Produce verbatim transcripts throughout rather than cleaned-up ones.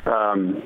Um,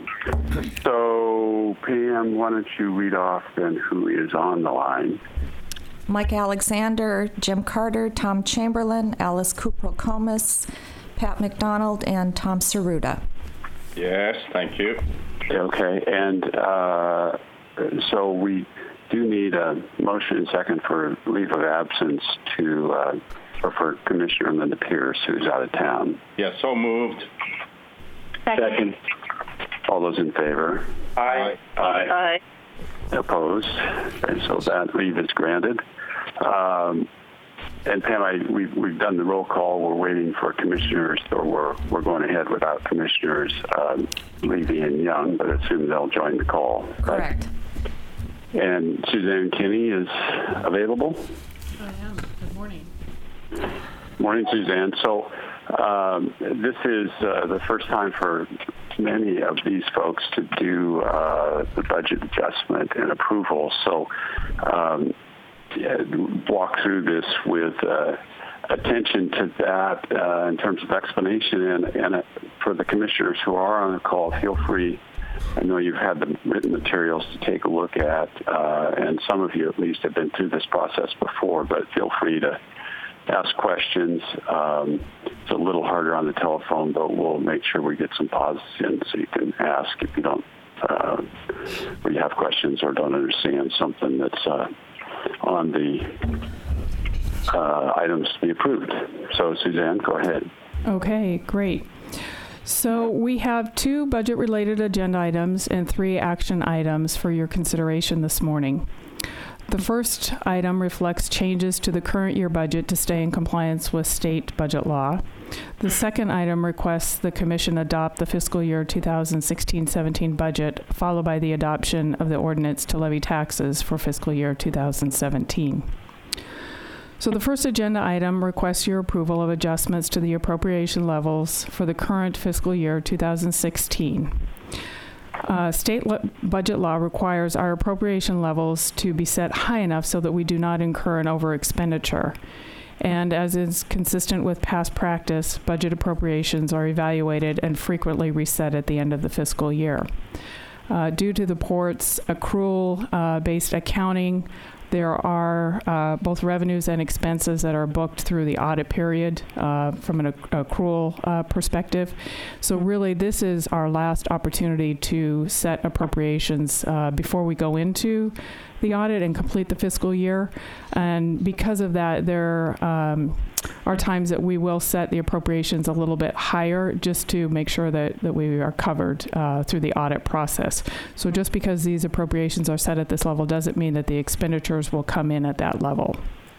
so, Pam, why don't you read off then who is on the line? Mike Alexander, Jim Carter, Tom Chamberlain, Alice Kupro-Comas, Pat McDonald, and Tom Saruda. Yes, thank you. Okay, and uh, so we do need a motion and second for leave of absence to uh, or for Commissioner Linda Pierce, who's out of town. Yes, so moved. Second. Second. All those in favor? Aye. Aye. Opposed? And so that leave is granted. Um, and Pam, I, we've, we've done the roll call. We're waiting for commissioners, or we're, we're going ahead without commissioners um, Levy and Young, but assume they'll join the call. Correct. Right? And Suzanne Kinney is available. I am. Good morning. Morning, Suzanne. So um, this is uh, the first time for many of these folks to do uh, the budget adjustment and approval. So um, yeah, walk through this with uh, attention to that uh, in terms of explanation. And, and uh, for the commissioners who are on the call, feel free. I know you've had the written materials to take a look at, uh, and some of you at least have been through this process before, but feel free to ask questions. Um, it's a little harder on the telephone, but we'll make sure we get some pauses in so you can ask if you don't, uh, or you have questions or don't understand something that's uh, on the uh, items to be approved. So, Suzanne, go ahead. Okay, great. So we have two budget-related agenda items and three action items for your consideration this morning. The first item reflects changes to the current year budget to stay in compliance with state budget law. The second item requests the Commission adopt the fiscal year two thousand sixteen seventeen budget, followed by the adoption of the ordinance to levy taxes for fiscal year two thousand seventeen. So the first agenda item requests your approval of adjustments to the appropriation levels for the current fiscal year two thousand sixteen. Uh, state le- budget law requires our appropriation levels to be set high enough so that we do not incur an over expenditure. And as is consistent with past practice, budget appropriations are evaluated and frequently reset at the end of the fiscal year. Uh, due to the Port's accrual-based uh, accounting, there are uh, both revenues and expenses that are booked through the audit period uh, from an acc- accrual uh, perspective. So really, this is our last opportunity to set appropriations uh, before we go into the audit and complete the fiscal year. And because of that, there um, are times that we will set the appropriations a little bit higher just to make sure that, that we are covered uh, through the audit process. So just because these appropriations are set at this level doesn't mean that the expenditures will come in at that level.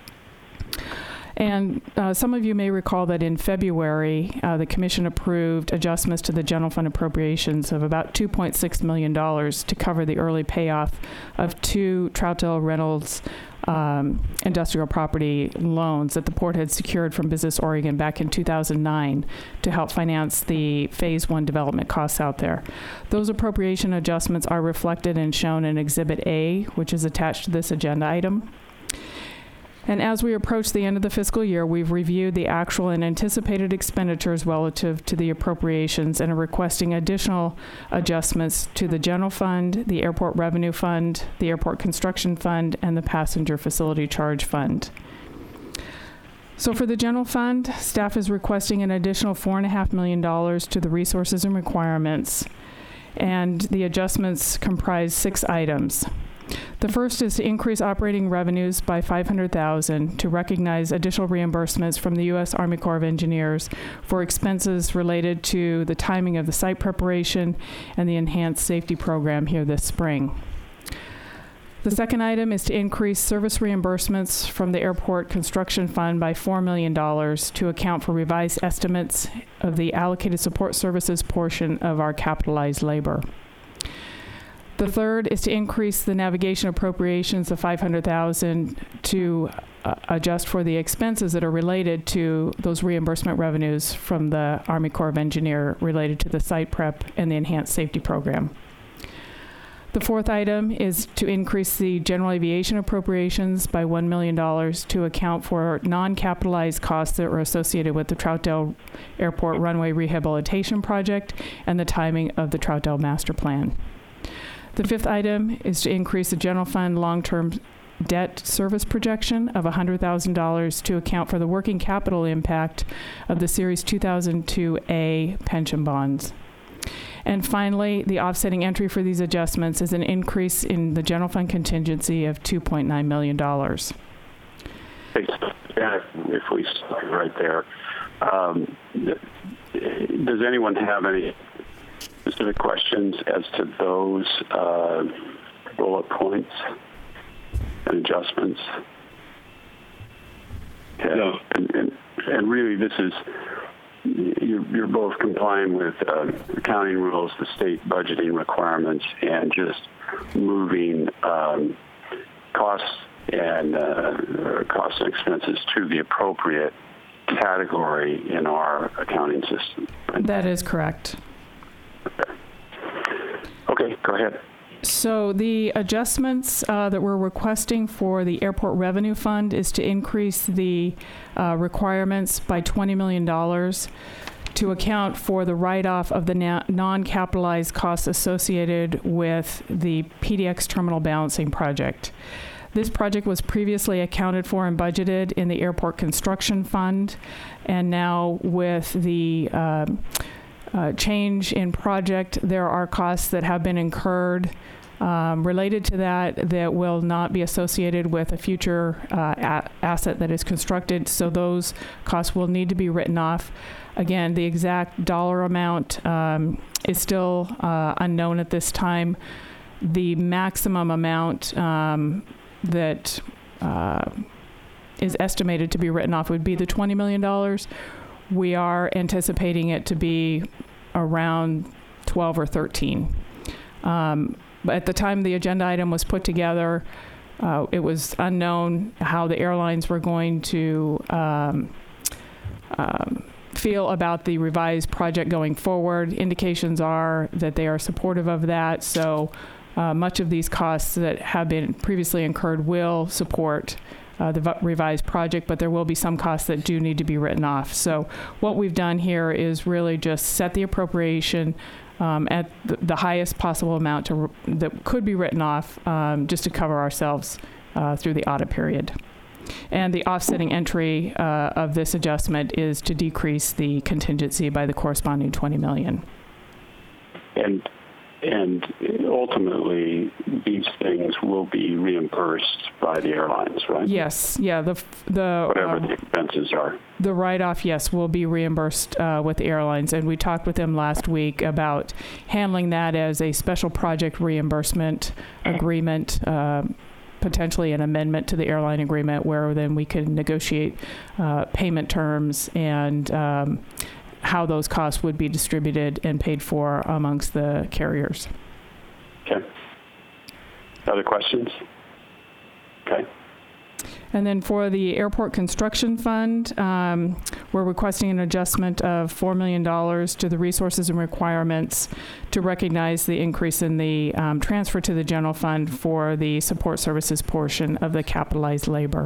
And uh, some of you may recall that in February, uh, the Commission approved adjustments to the general fund appropriations of about two point six million dollars to cover the early payoff of two Troutdale Reynolds um, industrial property loans that the Port had secured from Business Oregon back in two thousand nine to help finance the phase one development costs out there. Those appropriation adjustments are reflected and shown in Exhibit A, which is attached to this agenda item. And as we approach the end of the fiscal year, we've reviewed the actual and anticipated expenditures relative to the appropriations and are requesting additional adjustments to the general fund, the airport revenue fund, the airport construction fund, and the passenger facility charge fund. So for the general fund, staff is requesting an additional four and a half million dollars to the resources and requirements, and the adjustments comprise six items. The first is to increase operating revenues by five hundred thousand dollars to recognize additional reimbursements from the U S Army Corps of Engineers for expenses related to the timing of the site preparation and the enhanced safety program here this spring. The second item is to increase service reimbursements from the Airport Construction Fund by four million dollars to account for revised estimates of the allocated support services portion of our capitalized labor. The third is to increase the navigation appropriations of five hundred thousand dollars to uh, adjust for the expenses that are related to those reimbursement revenues from the Army Corps of Engineers related to the site prep and the enhanced safety program. The fourth item is to increase the general aviation appropriations by one million dollars to account for non-capitalized costs that were associated with the Troutdale Airport runway rehabilitation project and the timing of the Troutdale master plan. The fifth item is to increase the general fund long-term debt service projection of one hundred thousand dollars to account for the working capital impact of the Series two thousand two A pension bonds. And finally, the offsetting entry for these adjustments is an increase in the general fund contingency of two point nine million dollars. If we start right there, um, does anyone have any specific questions as to those uh, bullet points and adjustments? Okay. No. And, and, and really, this is you're, you're both complying with uh, accounting rules, the state budgeting requirements, and just moving um, costs and uh, costs and expenses to the appropriate category in our accounting system. That is correct. Okay. Okay, go ahead. So the adjustments uh, that we're requesting for the Airport Revenue Fund is to increase the uh, requirements by twenty million dollars to account for the write-off of the na- non-capitalized costs associated with the P D X terminal balancing project. This project was previously accounted for and budgeted in the Airport Construction Fund, and now with the um, uh, change in project, there are costs that have been incurred um, related to that that will not be associated with a future uh, a- asset that is constructed, so those costs will need to be written off. Again, the exact dollar amount um, is still uh, unknown at this time. The maximum amount um, that uh, is estimated to be written off would be the twenty million dollars. We are anticipating it to be around twelve or thirteen. Um, but at the time the agenda item was put together, uh, it was unknown how the airlines were going to um, um, feel about the revised project going forward. Indications are that they are supportive of that, so Uh, much of these costs that have been previously incurred will support uh, the v- revised project, but there will be some costs that do need to be written off. So what we've done here is really just set the appropriation um, at the, the highest possible amount to r- that could be written off um, just to cover ourselves uh, through the audit period. And the offsetting entry uh, of this adjustment is to decrease the contingency by the corresponding twenty million dollars. And And ultimately, these things will be reimbursed by the airlines, right? Yes, yeah. The the whatever um, the expenses are. The write-off, yes, will be reimbursed uh, with the airlines, and we talked with them last week about handling that as a special project reimbursement agreement, uh, potentially an amendment to the airline agreement, where then we could negotiate uh, payment terms and um, how those costs would be distributed and paid for amongst the carriers. Okay. Other questions? Okay. And then for the Airport Construction Fund, um, we're requesting an adjustment of four million dollars to the resources and requirements to recognize the increase in the um, transfer to the general fund for the support services portion of the capitalized labor.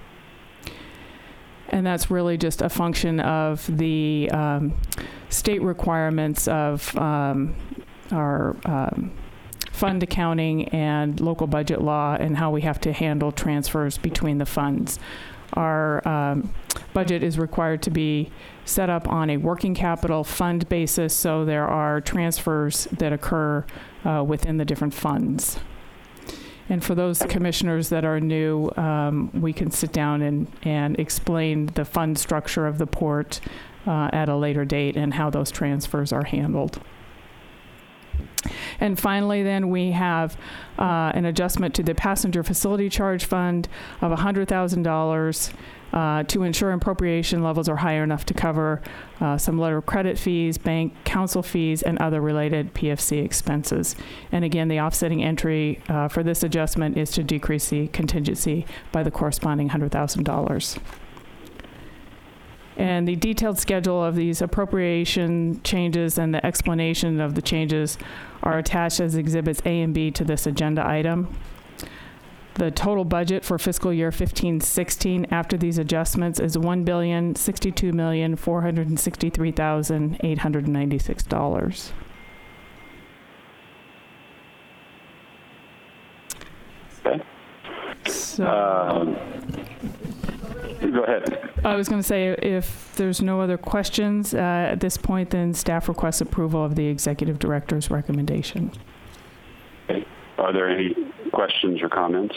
And that's really just a function of the um, state requirements of um, our um, fund accounting and local budget law and how we have to handle transfers between the funds. Our um, budget is required to be set up on a working capital fund basis, so there are transfers that occur uh, within the different funds. And for those commissioners that are new, um, we can sit down and, and explain the fund structure of the port uh, at a later date and how those transfers are handled. And finally, then, we have uh, an adjustment to the passenger facility charge fund of one hundred thousand dollars uh, to ensure appropriation levels are high enough to cover uh, some letter of credit fees, bank counsel fees, and other related P F C expenses. And again, the offsetting entry uh, for this adjustment is to decrease the contingency by the corresponding one hundred thousand dollars. And the detailed schedule of these appropriation changes and the explanation of the changes are attached as Exhibits A and B to this agenda item. The total budget for fiscal year fifteen sixteen after these adjustments is one billion sixty-two million four hundred sixty-three thousand eight hundred ninety-six dollars. Okay. So Um, go ahead. I was going to say, if there's no other questions uh, at this point, then staff requests approval of the executive director's recommendation. Okay. Are there any questions or comments?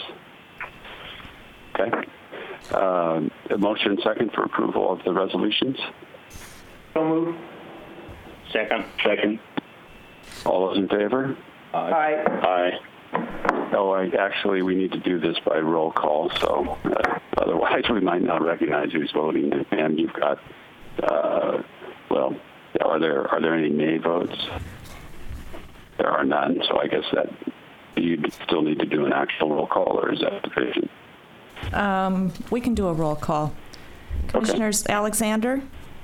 Okay. Um, a motion second for approval of the resolutions. So moved. Second. Second. All those in favor? Aye. Aye. Oh, I, actually, we need to do this by roll call, so uh, otherwise we might not recognize who's voting. And you've got, uh, well, are there are there any nay votes? There are none, so I guess that you'd still need to do an actual roll call, or is that sufficient? Um, we can do a roll call. Commissioners Alexander,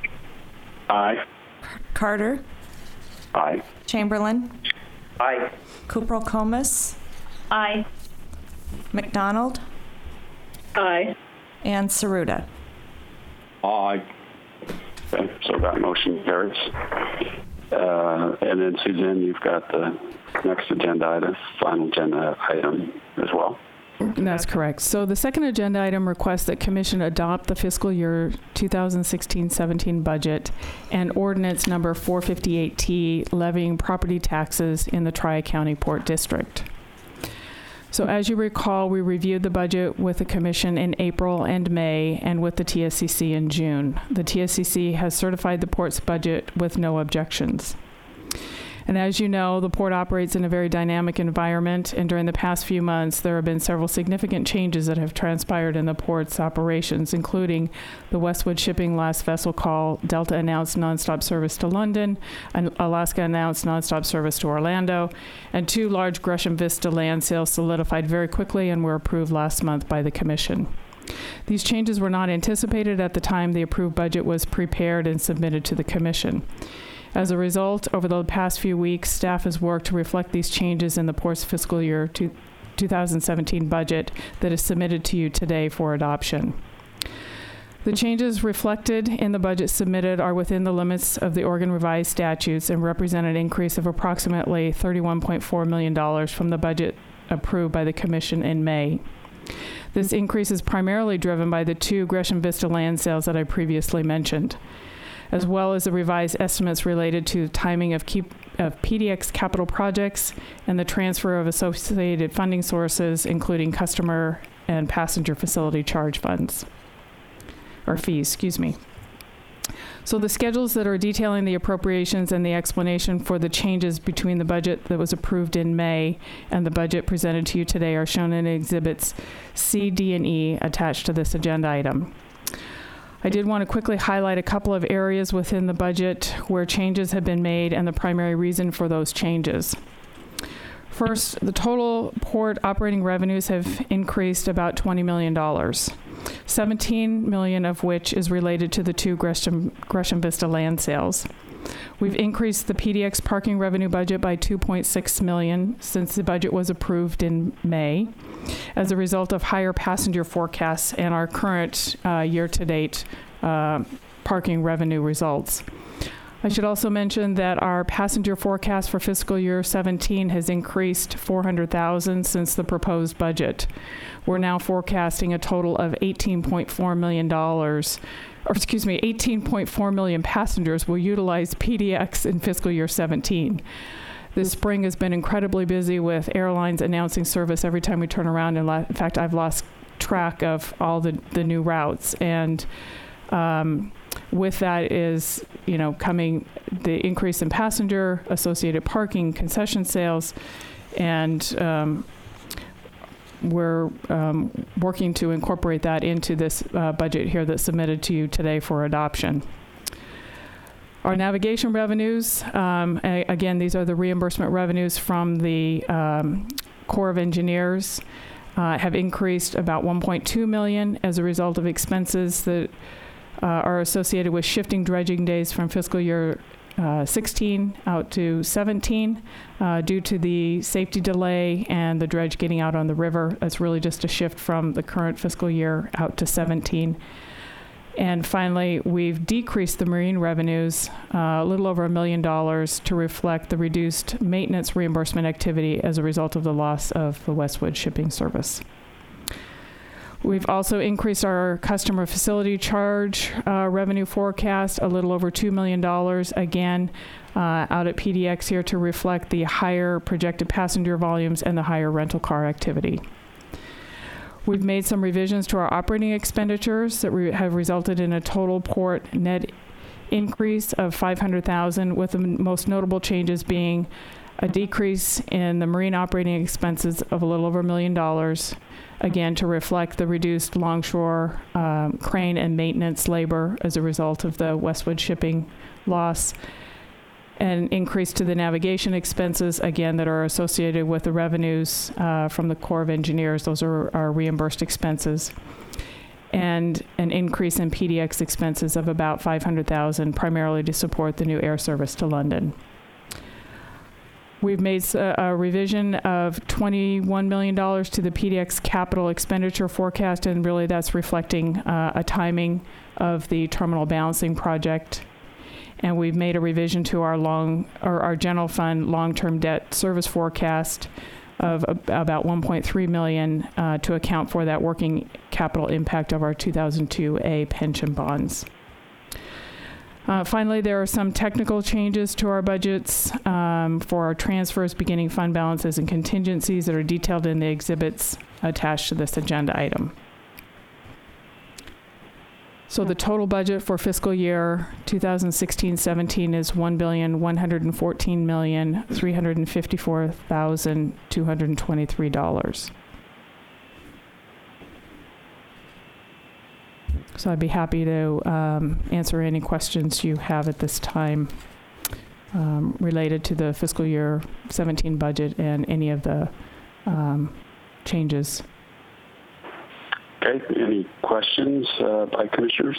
Aye. Carter, Aye. Chamberlain, Aye. Kupro-Comas, Aye. McDonald, Aye. and Saruda. Aye. Okay, so that motion carries. Uh, and then Suzanne, you've got the next agenda item, final agenda item as well. That's correct. So the second agenda item requests that Commission adopt the fiscal year twenty sixteen seventeen budget and ordinance number four fifty-eight T levying property taxes in the Tri-County Port District. So as you recall, we reviewed the budget with the Commission in April and May and with the T S C C in June. The T S C C has certified the Port's budget with no objections. And as you know, the Port operates in a very dynamic environment, and during the past few months, there have been several significant changes that have transpired in the Port's operations, including the Westwood Shipping last vessel call, Delta announced nonstop service to London, and Alaska announced nonstop service to Orlando, and two large Gresham Vista land sales solidified very quickly and were approved last month by the Commission. These changes were not anticipated at the time the approved budget was prepared and submitted to the Commission. As a result, over the past few weeks, staff has worked to reflect these changes in the Port's fiscal year two thousand seventeen budget that is submitted to you today for adoption. The changes reflected in the budget submitted are within the limits of the Oregon revised statutes and represent an increase of approximately thirty-one point four million dollars from the budget approved by the Commission in May. This increase is primarily driven by the two Gresham Vista land sales that I previously mentioned, as well as the revised estimates related to timing of, keep, of P D X capital projects and the transfer of associated funding sources, including customer and passenger facility charge funds, or fees, excuse me. So the schedules that are detailing the appropriations and the explanation for the changes between the budget that was approved in May and the budget presented to you today are shown in Exhibits C, D, and E attached to this agenda item. I did want to quickly highlight a couple of areas within the budget where changes have been made and the primary reason for those changes. First, the total Port operating revenues have increased about twenty million dollars, seventeen million dollars of which is related to the two Gresham, Gresham Vista land sales. We've increased the P D X parking revenue budget by two point six million dollars since the budget was approved in May as a result of higher passenger forecasts and our current uh, year-to-date uh, parking revenue results. I should also mention that our passenger forecast for fiscal year seventeen has increased four hundred thousand since the proposed budget. We're now forecasting a total of eighteen point four million dollars, or excuse me, eighteen point four million passengers will utilize P D X in fiscal year seventeen. This spring has been incredibly busy with airlines announcing service every time we turn around. And la- in fact, I've lost track of all the, the new routes. And um, with that is, you know, coming the increase in passenger, associated parking, concession sales, and um, we're um, working to incorporate that into this uh, budget here that's submitted to you today for adoption. Our navigation revenues, um, a- again, these are the reimbursement revenues from the um, Corps of Engineers, uh, have increased about one point two million dollars as a result of expenses that uh, are associated with shifting dredging days from fiscal year uh, sixteen out to seventeen uh, due to the safety delay and the dredge getting out on the river. It's really just a shift from the current fiscal year out to seventeen. And finally, we've decreased the marine revenues uh, a little over a million dollars to reflect the reduced maintenance reimbursement activity as a result of the loss of the Westwood shipping service. We've also increased our customer facility charge uh, revenue forecast a little over two million dollars, again, uh, out at P D X here to reflect the higher projected passenger volumes and the higher rental car activity. We've made some revisions to our operating expenditures that re- have resulted in a total port net increase of five hundred thousand dollars, with the m- most notable changes being a decrease in the marine operating expenses of a little over a million dollars, again to reflect the reduced longshore um, crane and maintenance labor as a result of the Westwood shipping loss. An increase to the navigation expenses, again, that are associated with the revenues uh, from the Corps of Engineers. Those are our reimbursed expenses. And an increase in P D X expenses of about five hundred thousand dollars, primarily to support the new air service to London. We've made a, a revision of twenty-one million dollars to the P D X capital expenditure forecast, and really that's reflecting uh, a timing of the terminal balancing project. And we've made a revision to our long or our general fund long-term debt service forecast of a, about one point three million dollars uh, to account for that working capital impact of our two thousand two A pension bonds. Uh, finally, there are some technical changes to our budgets um, for our transfers, beginning fund balances, and contingencies that are detailed in the exhibits attached to this agenda item. So the total budget for fiscal year twenty sixteen seventeen is one billion one hundred fourteen million three hundred fifty-four thousand two hundred twenty-three dollars. So I'd be happy to um, answer any questions you have at this time um, related to the fiscal year seventeen budget and any of the um, changes. Okay, any questions uh, by commissioners?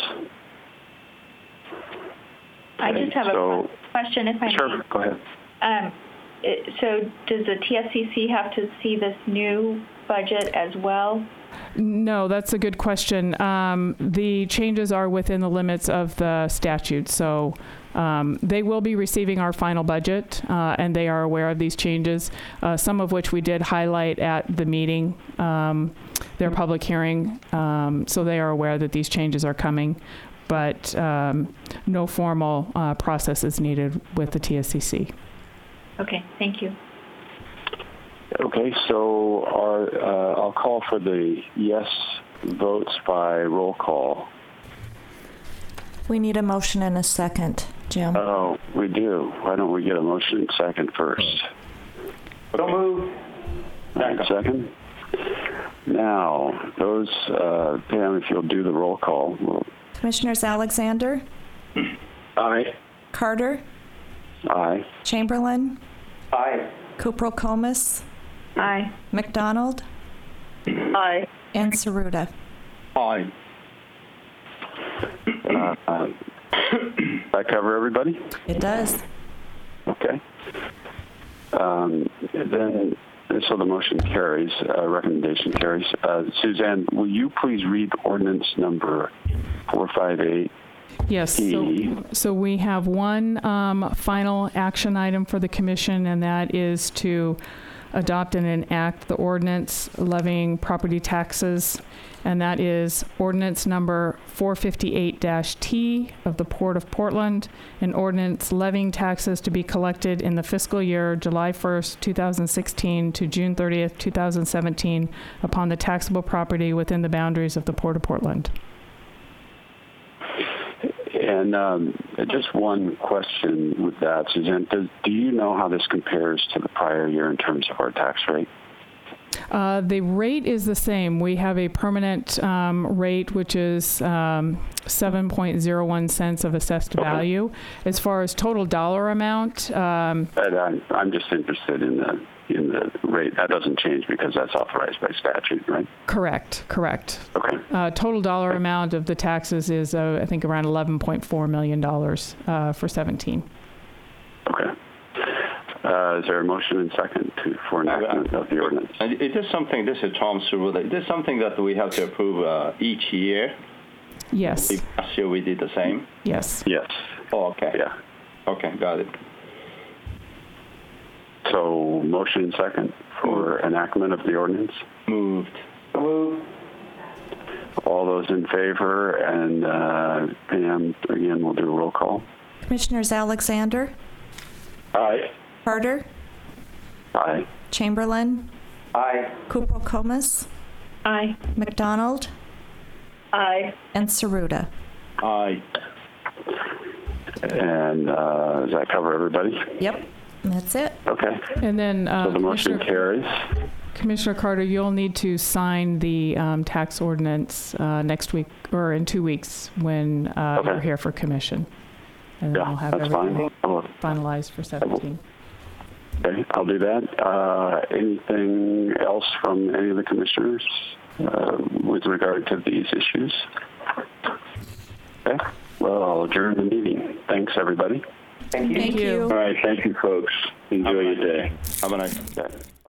I just have so, a question, if I may. Sure, go ahead. Um, it, so does the T S C C have to see this new budget as well? No, that's a good question. Um, the changes are within the limits of the statute, so um, they will be receiving our final budget, uh, and they are aware of these changes, uh, some of which we did highlight at the meeting, um, their public hearing, um, so they are aware that these changes are coming, but um, no formal uh, process is needed with the T S C C. Okay, thank you. Okay, so our, uh, I'll call for the yes votes by roll call. We need a motion and a second, Jim. Oh, we do. Why don't we get a motion and second first? So moved. Second. Second. Now, those, uh, Pam, if you'll do the roll call. We'll... Commissioners Alexander? Aye. Carter? Aye. Chamberlain? Aye. Kupro-Comas? Aye. McDonald? Aye. And Saruda. Aye. Uh, uh, that cover everybody? It does. Okay. Um, then, so the motion carries, uh, recommendation carries. Uh, Suzanne, will you please read ordinance number four five eight? Yes, so, so we have one um, final action item for the commission, and that is to adopt and enact the ordinance levying property taxes, and that is ordinance number four fifty-eight T of the Port of Portland, an ordinance levying taxes to be collected in the fiscal year July first, two thousand sixteen to June thirtieth, two thousand seventeen upon the taxable property within the boundaries of the Port of Portland. And um, just one question with that, Suzanne. Does, do you know how this compares to the prior year in terms of our tax rate? Uh, the rate is the same. We have a permanent um, rate, which is um, seven point zero one cents of assessed Okay. value. As far as total dollar amount, um, But I'm, I'm just interested in the in the rate. That doesn't change because that's authorized by statute, right? correct, correct. Okay. Uh, total dollar amount of the taxes is, uh, I think, around eleven point four million dollars uh, for seventeen. Okay. Uh, is there a motion and second to, for enactment of the ordinance? And is this something, this is Tom Ceruda, is this something that we have to approve uh, each year? Yes, Last year we did the same? yes. Yes. Oh, okay. Yeah. Okay, got it. So motion and second for enactment of the ordinance. Moved. Moved. All those in favor, and uh, Pam, again, we'll do a roll call. Commissioners Alexander, Aye. Carter, Aye. Chamberlain, Aye. Kupro-Comas, Aye. McDonald, Aye. and Saruda. Aye. And uh, does that cover everybody? Yep, that's it. Okay. And then uh, So the motion Commissioner, carries. Commissioner Carter, you'll need to sign the um, tax ordinance uh, next week or in two weeks when uh, Okay. we're here for commission. And then Yeah, we'll have that's everything fine. I'll, finalized for seventeen. okay, I'll do that. Uh, anything else from any of the commissioners uh, with regard to these issues? Okay. Well, I'll adjourn the meeting. Thanks, everybody. Thank you. Thank you. All right, thank you, folks. Enjoy your day. Have a nice day.